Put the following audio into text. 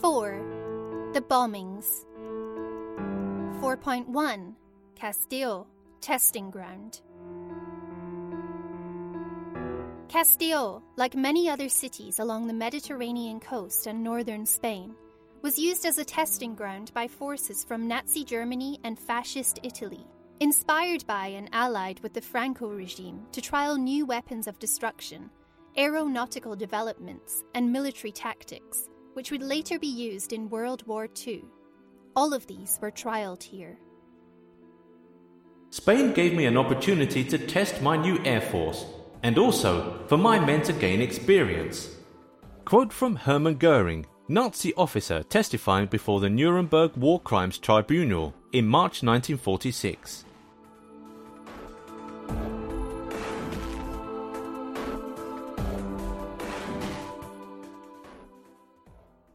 4. The bombings. 4.1 Castile, testing ground. Castile, like many other cities along the Mediterranean coast and northern Spain, was used as a testing ground by forces from Nazi Germany and Fascist Italy, inspired by and allied with the Franco regime to trial new weapons of destruction, aeronautical developments, and military tactics, which would later be used in World War II. All of these were trialed here. Spain gave me an opportunity to test my new air force, and also for my men to gain experience. Quote from Hermann Goering, Nazi officer testifying before the Nuremberg War Crimes Tribunal in March 1946.